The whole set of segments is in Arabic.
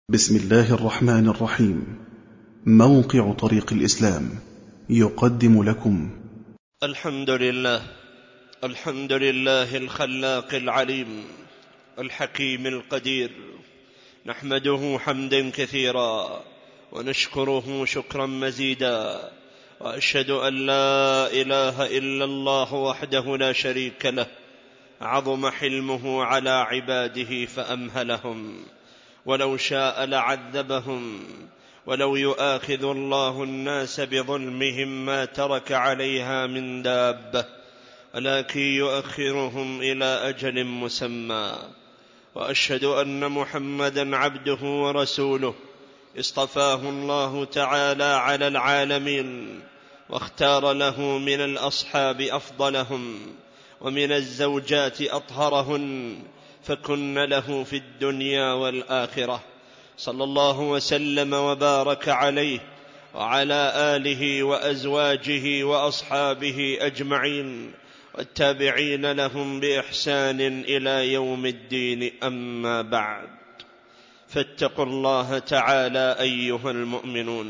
بسم الله الرحمن الرحيم. موقع طريق الإسلام يقدم لكم الحمد لله الخلاق العليم الحكيم القدير، نحمده حمدا كثيرا ونشكره شكرا مزيدا، وأشهد أن لا إله إلا الله وحده لا شريك له، عظم حلمه على عباده فأمهلهم، ولو شاء لعذبهم، ولو يؤاخذ الله الناس بظلمهم ما ترك عليها من دابة، ولكن يؤخرهم إلى أجل مسمى. وأشهد أن محمدا عبده ورسوله، اصطفاه الله تعالى على العالمين، واختار له من الأصحاب أفضلهم، ومن الزوجات أطهرهن، فكن له في الدنيا والآخرة. صلى الله وسلم وبارك عليه وعلى آله وأزواجه وأصحابه أجمعين، والتابعين لهم بإحسان إلى يوم الدين. أما بعد، فاتقوا الله تعالى أيها المؤمنون،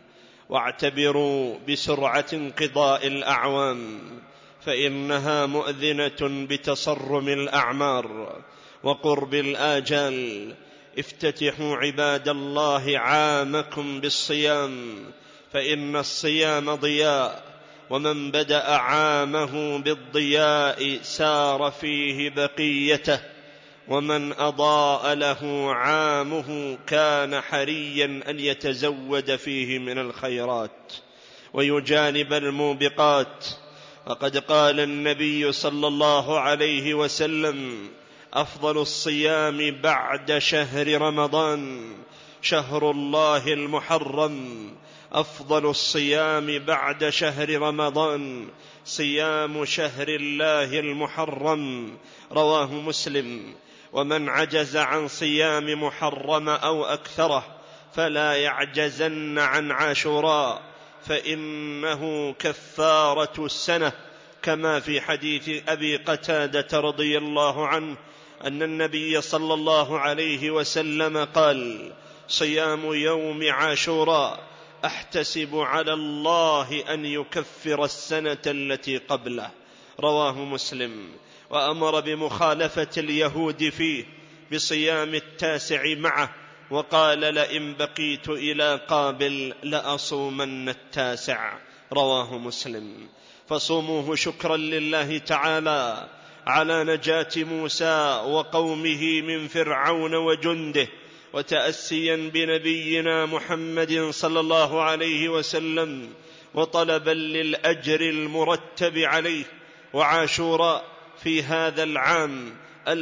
واعتبروا بسرعة انقضاء الأعوام، فإنها مؤذنة بتصرم الأعمار وقرب الآجال. افتتحوا عباد الله عامكم بالصيام، فإن الصيام ضياء، ومن بدأ عامه بالضياء سار فيه بقيته، ومن أضاء له عامه كان حريا أن يتزود فيه من الخيرات ويجانب الموبقات. وقد قال النبي صلى الله عليه وسلم: أفضل الصيام بعد شهر رمضان شهر الله المحرم. أفضل الصيام بعد شهر رمضان صيام شهر الله المحرم، رواه مسلم. ومن عجز عن صيام محرم أو أكثره فلا يعجزن عن عاشوراء، فإنه كفارة السنة، كما في حديث أبي قتادة رضي الله عنه أن النبي صلى الله عليه وسلم قال: صيام يوم عاشوراء أحتسب على الله أن يكفر السنة التي قبله، رواه مسلم. وأمر بمخالفة اليهود فيه بصيام التاسع معه، وقال: لئن بقيت إلى قابل لأصومن التاسع، رواه مسلم. فصوموه شكرا لله تعالى على نجاة موسى وقومه من فرعون وجنده، وتأسيا بنبينا محمد صلى الله عليه وسلم، وطلبا للأجر المرتب عليه. وعاشوراء في هذا العام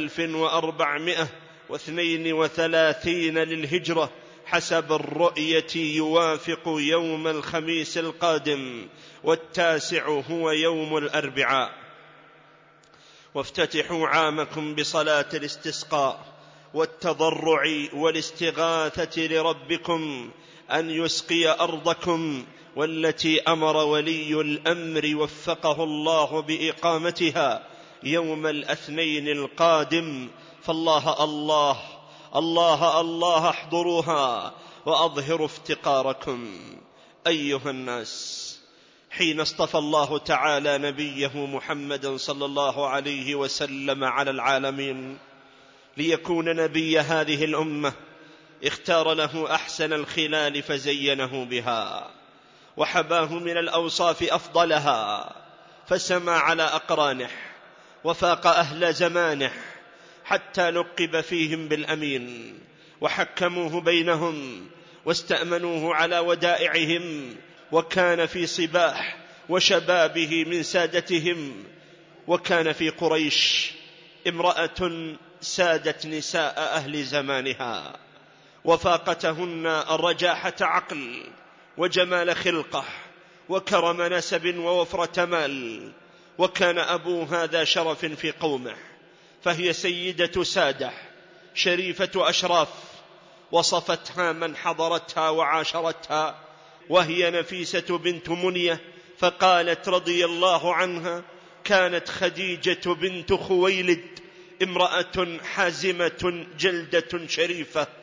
1432 للهجرة حسب الرؤية يوافق يوم الخميس القادم، والتاسع هو يوم الأربعاء. وافتتحوا عامكم بصلاة الاستسقاء والتضرع والاستغاثة لربكم أن يسقي أرضكم، والتي أمر ولي الأمر وفقه الله بإقامتها يوم الاثنين القادم. فالله الله الله الله احضروها وأظهروا افتقاركم. أيها الناس، حين اصطفى الله تعالى نبيه محمدا صلى الله عليه وسلم على العالمين ليكون نبي هذه الأمة، اختار له أحسن الخلال فزينه بها، وحباه من الأوصاف أفضلها، فسمى على أقرانه وفاق أهل زمانه، حتى لقب فيهم بالأمين، وحكموه بينهم واستأمنوه على ودائعهم، وكان في صباح وشبابه من سادتهم. وكان في قريش امرأة سادت نساء أهل زمانها، وفاقتهن الرجاحة عقل وجمال خلقة وكرم نسب ووفرة مال، وكان أبوها ذا شرف في قومه، فهي سيدة سادة شريفة أشراف، وصفتها من حضرتها وعاشرتها، وهي نفيسة بنت منية. فقالت رضي الله عنها: كانت خديجة بنت خويلد امرأة حازمة جلدة شريفة،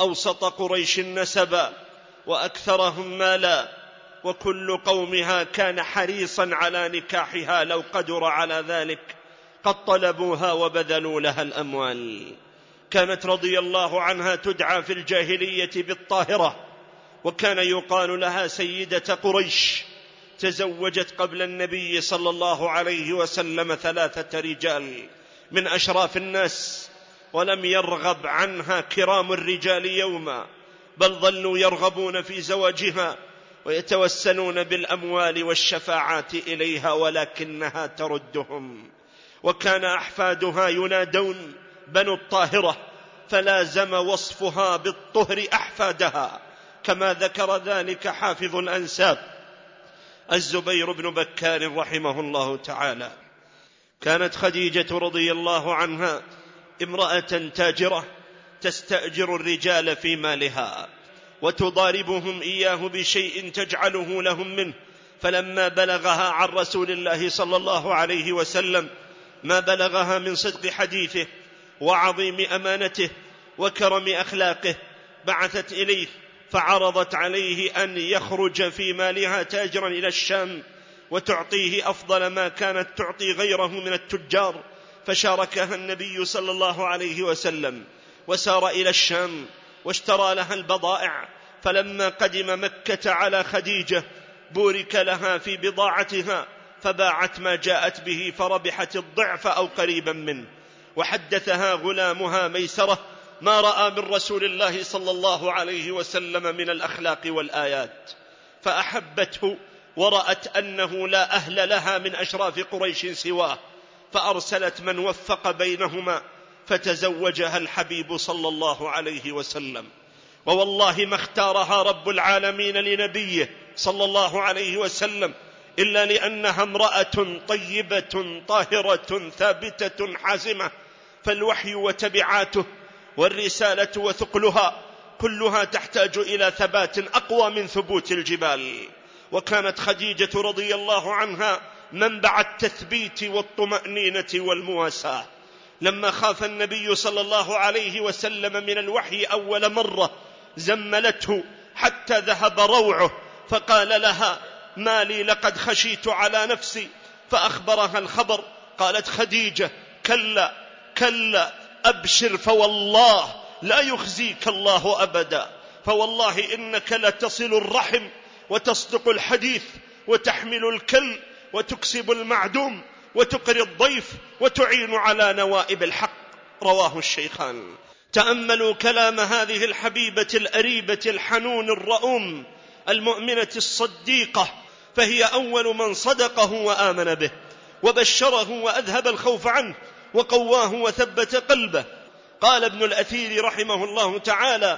أوسط قريش نسبا وأكثرهم مالا، وكل قومها كان حريصا على نكاحها لو قدر على ذلك، قد طلبوها وبذلوا لها الأموال. كانت رضي الله عنها تدعى في الجاهلية بالطاهرة، وكان يقال لها سيدة قريش. تزوجت قبل النبي صلى الله عليه وسلم 3 رجال من أشراف الناس، ولم يرغب عنها كرام الرجال يوما، بل ظلوا يرغبون في زواجها ويتوسلون بالأموال والشفاعات إليها، ولكنها تردهم. وكان أحفادها ينادون بنو الطاهرة، فلازم وصفها بالطهر أحفادها، كما ذكر ذلك حافظ الأنساب الزبير بن بكار رحمه الله تعالى. كانت خديجة رضي الله عنها امرأة تاجرة تستأجر الرجال في مالها وتضاربهم إياه بشيء تجعله لهم منه، فلما بلغها عن رسول الله صلى الله عليه وسلم ما بلغها من صدق حديثه وعظيم أمانته وكرم أخلاقه، بعثت إليه فعرضت عليه أن يخرج في مالها تاجرا إلى الشام وتعطيه أفضل ما كانت تعطي غيره من التجار، فشاركها النبي صلى الله عليه وسلم وسار إلى الشام واشترى لها البضائع. فلما قدم مكة على خديجة بورك لها في بضاعتها، فباعت ما جاءت به فربحت الضعف أو قريبا منه. وحدثها غلامها ميسرة ما رأى من رسول الله صلى الله عليه وسلم من الأخلاق والآيات، فأحبته ورأت أنه لا أهل لها من أشراف قريش سواه، فأرسلت من وفق بينهما فتزوجها الحبيب صلى الله عليه وسلم. ووالله ما اختارها رب العالمين لنبيه صلى الله عليه وسلم إلا لأنها امرأة طيبة طاهرة ثابتة حازمة، فالوحي وتبعاته والرسالة وثقلها كلها تحتاج إلى ثبات أقوى من ثبوت الجبال. وكانت خديجة رضي الله عنها منبع التثبيت والطمأنينة والمواساة. لما خاف النبي صلى الله عليه وسلم من الوحي أول مرة زملته حتى ذهب روعه، فقال لها ما لي لقد خشيت على نفسي، فأخبرها الخبر. قالت خديجة كلا كلا أبشر، فوالله لا يخزيك الله أبدا، فوالله إنك لتصل الرحم وتصدق الحديث وتحمل الكل وتكسب المعدوم وتقري الضيف وتعين على نوائب الحق. رواه الشيخان. تأملوا كلام هذه الحبيبة الأريبة الحنون الرؤوم المؤمنة الصديقة، فهي أول من صدقه وآمن به وبشره وأذهب الخوف عنه وقواه وثبت قلبه. قال ابن الأثير رحمه الله تعالى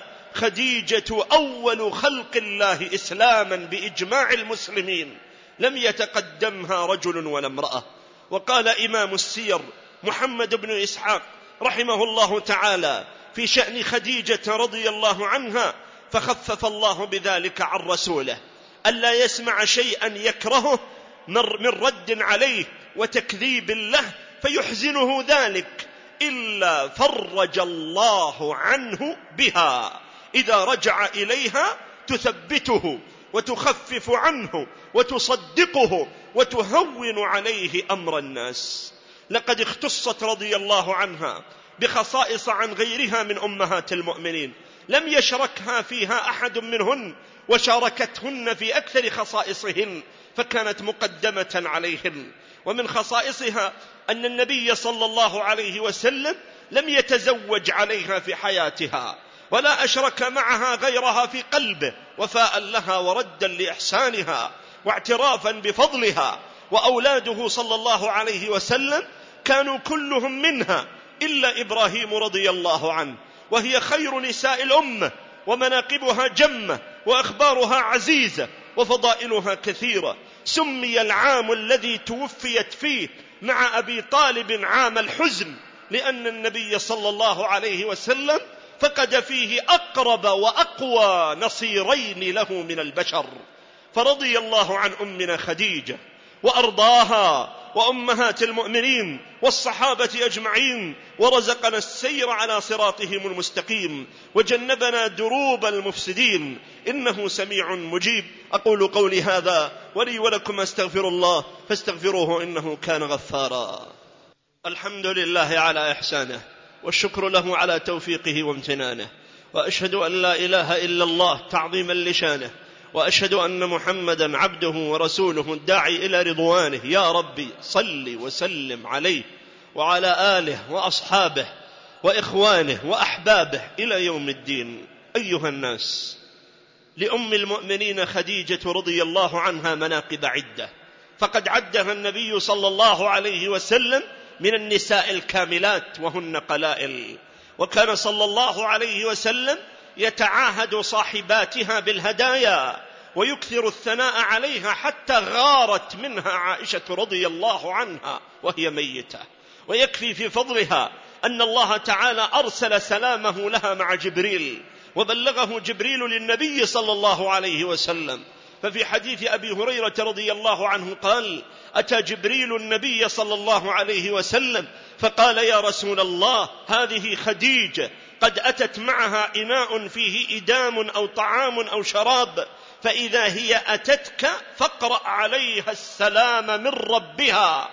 خديجة أول خلق الله إسلاما بإجماع المسلمين، لم يتقدمها رجل ولا امرأة. وقال إمام السير محمد بن إسحاق رحمه الله تعالى في شأن خديجة رضي الله عنها فخفف الله بذلك عن رسوله ألا يسمع شيئا يكرهه من رد عليه وتكذيب له فيحزنه ذلك إلا فرج الله عنه بها، إذا رجع إليها تثبته وتخفف عنه وتصدقه وتهون عليه أمر الناس. لقد اختصت رضي الله عنها بخصائص عن غيرها من أمهات المؤمنين لم يشركها فيها أحد منهن، وشاركتهن في أكثر خصائصهن، فكانت مقدمة عليهن. ومن خصائصها أن النبي صلى الله عليه وسلم لم يتزوج عليها في حياتها ولا أشرك معها غيرها في قلبه، وفاء لها وردا لإحسانها واعترافا بفضلها. وأولاده صلى الله عليه وسلم كانوا كلهم منها إلا إبراهيم رضي الله عنه، وهي خير نساء الأمة ومناقبها جمة وأخبارها عزيزة وفضائلها كثيرة. سمي العام الذي توفيت فيه مع أبي طالب عام الحزن، لأن النبي صلى الله عليه وسلم فقد فيه أقرب وأقوى نصيرين له من البشر. فرضي الله عن أمنا خديجة وأرضاها وأمهات المؤمنين والصحابة أجمعين، ورزقنا السير على صراطهم المستقيم، وجنبنا دروب المفسدين، إنه سميع مجيب. أقول قولي هذا ولي ولكم أستغفر الله فاستغفروه إنه كان غفارا. الحمد لله على إحسانه، والشكر له على توفيقه وامتنانه، وأشهد أن لا إله إلا الله تعظيما لشانه، وأشهد أن محمدا عبده ورسوله الداعي إلى رضوانه. يا ربي صل وسلم عليه وعلى آله وأصحابه وإخوانه وأحبابه إلى يوم الدين. أيها الناس، لأم المؤمنين خديجة رضي الله عنها مناقب عدة، فقد عدها النبي صلى الله عليه وسلم من النساء الكاملات وهن قلائل، وكان صلى الله عليه وسلم يتعاهد صاحباتها بالهدايا ويكثر الثناء عليها، حتى غارت منها عائشة رضي الله عنها وهي ميتة. ويكفي في فضلها أن الله تعالى أرسل سلامه لها مع جبريل، وبلغه جبريل للنبي صلى الله عليه وسلم. ففي حديث أبي هريرة رضي الله عنه قال: أتى جبريل النبي صلى الله عليه وسلم فقال: يا رسول الله، هذه خديجة قد أتت معها إناء فيه إدام أو طعام أو شراب، فإذا هي أتتك فاقرأ عليها السلام من ربها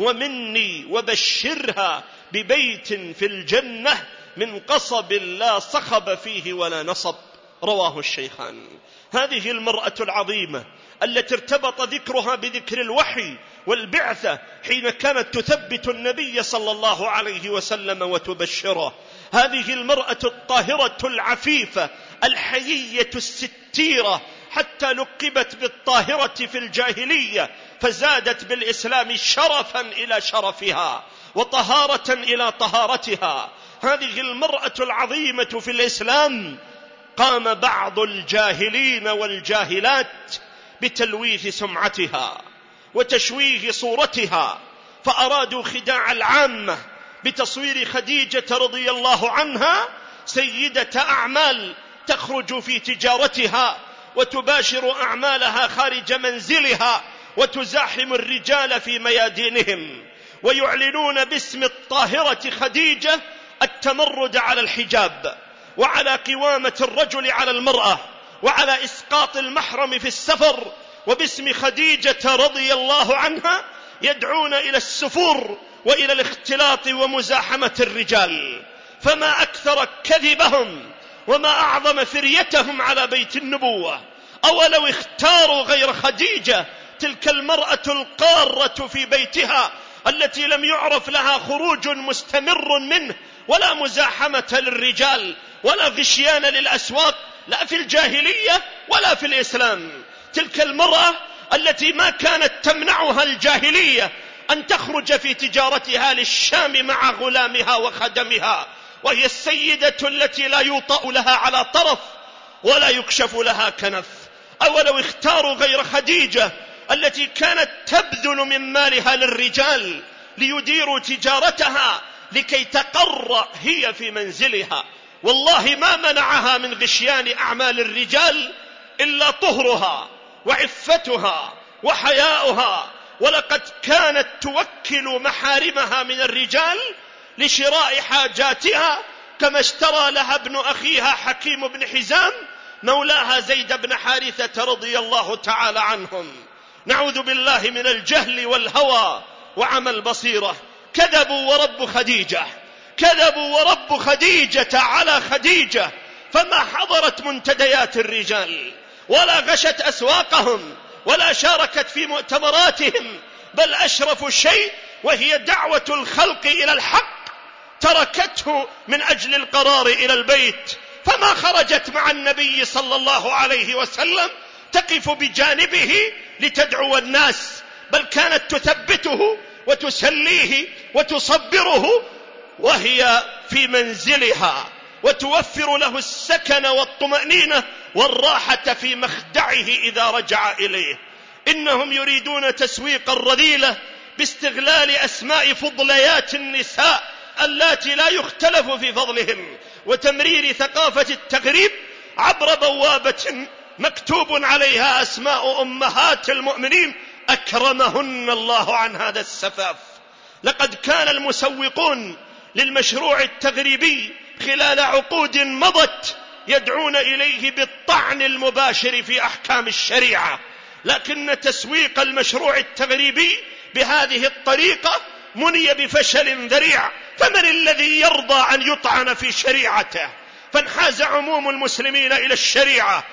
ومني، وبشرها ببيت في الجنة من قصب لا صخب فيه ولا نصب. رواه الشيخان. هذه المرأة العظيمة التي ارتبط ذكرها بذكر الوحي والبعثة، حين كانت تثبت النبي صلى الله عليه وسلم وتبشره. هذه المرأة الطاهرة العفيفة الحيية الستيرة، حتى لقبت بالطاهرة في الجاهلية، فزادت بالإسلام شرفا إلى شرفها وطهارة إلى طهارتها. هذه المرأة العظيمة في الإسلام قام بعض الجاهلين والجاهلات بتلويث سمعتها وتشويه صورتها، فأرادوا خداع العامة بتصوير خديجة رضي الله عنها سيدة أعمال تخرج في تجارتها وتباشر أعمالها خارج منزلها وتزاحم الرجال في ميادينهم، ويعلنون باسم الطاهرة خديجة التمرد على الحجاب، وعلى قوامة الرجل على المرأة، وعلى إسقاط المحرم في السفر. وباسم خديجة رضي الله عنها يدعون إلى السفور وإلى الاختلاط ومزاحمة الرجال. فما أكثر كذبهم وما أعظم فريتهم على بيت النبوة. أولو اختاروا غير خديجة، تلك المرأة القارة في بيتها التي لم يعرف لها خروج مستمر منه، ولا مزاحمة للرجال، ولا غشيان للأسواق، لا في الجاهلية ولا في الإسلام. تلك المرأة التي ما كانت تمنعها الجاهلية أن تخرج في تجارتها للشام مع غلامها وخدمها، وهي السيدة التي لا يوطأ لها على طرف ولا يكشف لها كنف. أولو اختاروا غير خديجة التي كانت تبذل من مالها للرجال ليديروا تجارتها لكي تقر هي في منزلها، والله ما منعها من غشيان أعمال الرجال إلا طهرها وعفتها وحياؤها. ولقد كانت توكل محارمها من الرجال لشراء حاجاتها، كما اشترى لها ابن أخيها حكيم بن حزام مولاها زيد بن حارثة رضي الله تعالى عنهم. نعوذ بالله من الجهل والهوى وعمى البصيرة. كذبوا ورب خديجة، كذبوا ورب خديجة على خديجة، فما حضرت منتديات الرجال ولا غشت أسواقهم ولا شاركت في مؤتمراتهم، بل أشرف شيء وهي دعوة الخلق إلى الحق تركته من أجل القرار إلى البيت. فما خرجت مع النبي صلى الله عليه وسلم تقف بجانبه لتدعو الناس، بل كانت تثبته وتسليه وتصبره وهي في منزلها، وتوفر له السكن والطمأنينة والراحة في مخدعه إذا رجع إليه. إنهم يريدون تسويق الرذيلة باستغلال أسماء فضليات النساء اللاتي لا يختلف في فضلهم، وتمرير ثقافة التغريب عبر بوابة مكتوب عليها أسماء أمهات المؤمنين أكرمهن الله عن هذا السفاف. لقد كان المسوقون للمشروع التغريبي خلال عقود مضت يدعون إليه بالطعن المباشر في أحكام الشريعة، لكن تسويق المشروع التغريبي بهذه الطريقة مني بفشل ذريع. فمن الذي يرضى أن يطعن في شريعته؟ فانحاز عموم المسلمين إلى الشريعة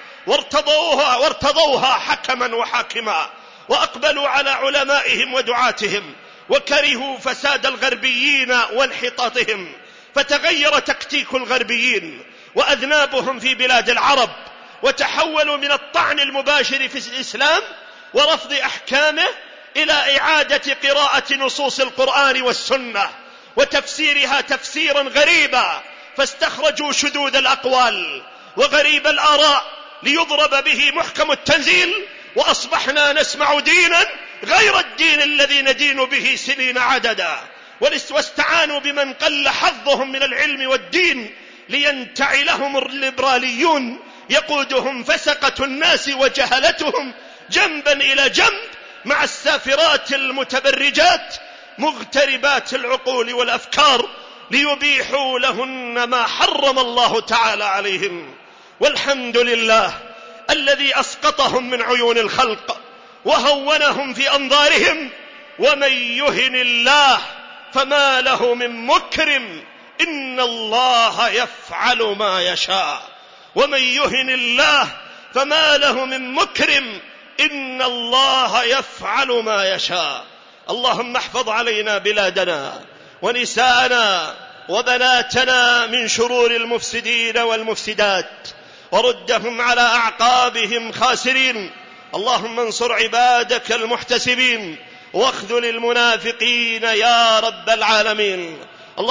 وارتضوها حكما وحاكما، وأقبلوا على علمائهم ودعاتهم، وكرهوا فساد الغربيين وانحطاطهم، فتغير تكتيك الغربيين وأذنابهم في بلاد العرب، وتحولوا من الطعن المباشر في الإسلام ورفض أحكامه إلى إعادة قراءة نصوص القرآن والسنة وتفسيرها تفسيرا غريبا، فاستخرجوا شذوذ الأقوال وغريب الآراء ليضرب به محكم التنزيل، وأصبحنا نسمع دينا غير الدين الذي ندين به سنين عددا. واستعانوا بمن قل حظهم من العلم والدين لينتعي لهم الليبراليون يقودهم فسقة الناس وجهلتهم جنبا إلى جنب مع السافرات المتبرجات مغتربات العقول والأفكار، ليبيحوا لهن ما حرم الله تعالى عليهم. والحمد لله الذي أسقطهم من عيون الخلق وهونهم في أنظارهم. ومن يهن الله فما له من مكرم، إن الله يفعل ما يشاء. ومن يهن الله فما له من مكرم، إن الله يفعل ما يشاء. اللهم احفظ علينا بلادنا ونساءنا وبناتنا من شرور المفسدين والمفسدات، وردهم على أعقابهم خاسرين. اللهم انصر عبادك المحتسبين واخذل المنافقين يا رب العالمين.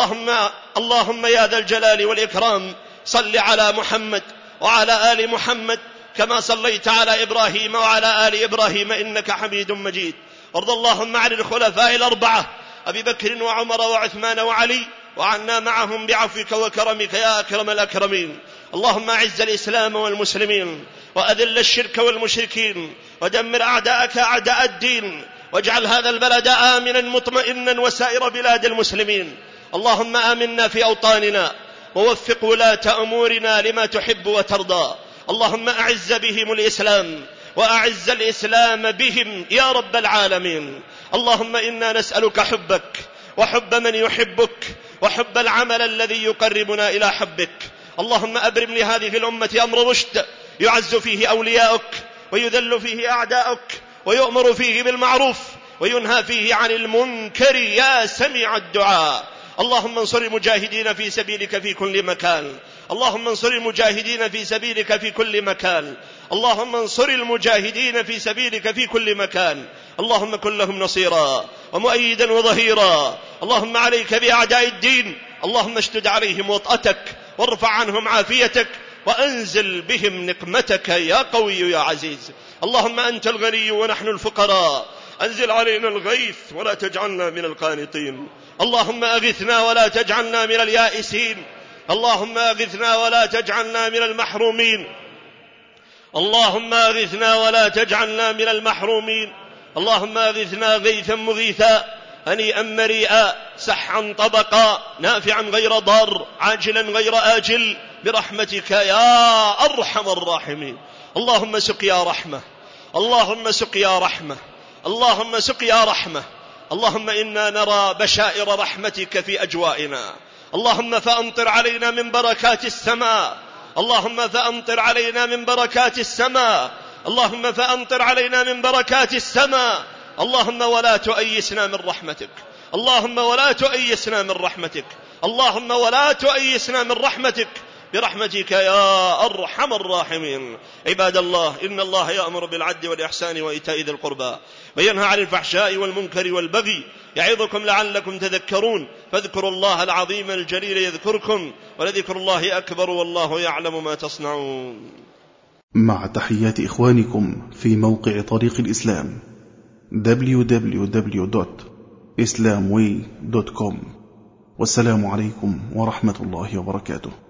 اللهم يا ذا الجلال والإكرام صل على محمد وعلى آل محمد كما صليت على إبراهيم وعلى آل إبراهيم إنك حميد مجيد. وارض اللهم عن الخلفاء الأربعة أبي بكر وعمر وعثمان وعلي، وعنا معهم بعفوك وكرمك يا أكرم الأكرمين. اللهم أعز الإسلام والمسلمين وأذل الشرك والمشركين ودمر أعداءك أعداء الدين، واجعل هذا البلد آمنا مطمئنا وسائر بلاد المسلمين. اللهم آمنا في أوطاننا ووفق ولاة أمورنا لما تحب وترضى. اللهم أعز بهم الإسلام وأعز الإسلام بهم يا رب العالمين. اللهم إنا نسألك حبك وحب من يحبك وحب العمل الذي يقربنا إلى حبك. اللهم أبرم لهذه الأمة أمر رشد يعز فيه أولياؤك ويذل فيه أعداؤك، ويؤمر فيه بالمعروف وينهى فيه عن المنكر يا سميع الدعاء. اللهم انصر المجاهدين في سبيلك في كل مكان. اللهم انصر المجاهدين في سبيلك في كل مكان. اللهم انصر المجاهدين في سبيلك في كل مكان. اللهم كن لهم نصيرا ومؤيدا وظهيرا. اللهم عليك بأعداء الدين. اللهم اشتد عليهم وطأتك وارفع عنهم عافيتك وأنزل بهم نقمتك يا قوي يا عزيز. اللهم أنت الغني ونحن الفقراء، أنزل علينا الغيث ولا تجعلنا من القانطين. اللهم أغثنا ولا تجعلنا من اليائسين. اللهم أغثنا ولا تجعلنا من المحرومين. اللهم أغثنا ولا تجعلنا من المحرومين. اللهم أغثنا غيثا مغيثا هنيئا مريئا سحا طبقا نافعا غير ضار عاجلا غير آجل برحمتك يا أرحم الراحمين. اللهم سقيا رحمة، اللهم سقيا رحمة، اللهم سقيا رحمة. اللهم إنا نرى بشائر رحمتك في أجوائنا. اللهم فأمطر علينا من بركات السماء. اللهم فأمطر علينا من بركات السماء. اللهم فأمطر علينا من بركات السماء. اللهم ولا تؤيسنا من رحمتك. اللهم ولا تؤيسنا من رحمتك. اللهم ولا تؤيسنا من رحمتك برحمتك يا أرحم الراحمين. عباد الله، إن الله يأمر بالعدل والإحسان وإيتاء ذي القربى وينهى عن الفحشاء والمنكر والبغي يعظكم لعلكم تذكرون. فاذكروا الله العظيم الجليل يذكركم، ولذكر الله أكبر والله يعلم ما تصنعون. مع تحيات إخوانكم في موقع طريق الإسلام www.islamway.com. والسلام عليكم ورحمة الله وبركاته.